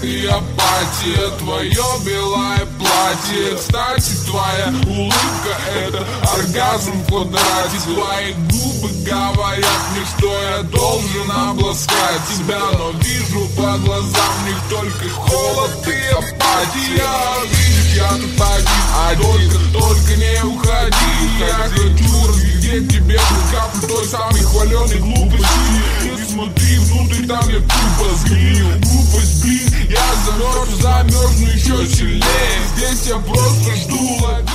и апатия, твое белое платье. Кстати, твоя улыбка — это оргазм в квадрате. Твои губы говорят мне, что я должен обласкать тебя, но вижу по глазам в них только холод и апатия. Видишь, я тут один, только не уходи. Я хочу разглядеть тебе каплю той самой хваленой глупости. Не смотри внутрь, там я тупо сгнил. Глупость, блин, я замерзну еще сильнее. Здесь я просто жду.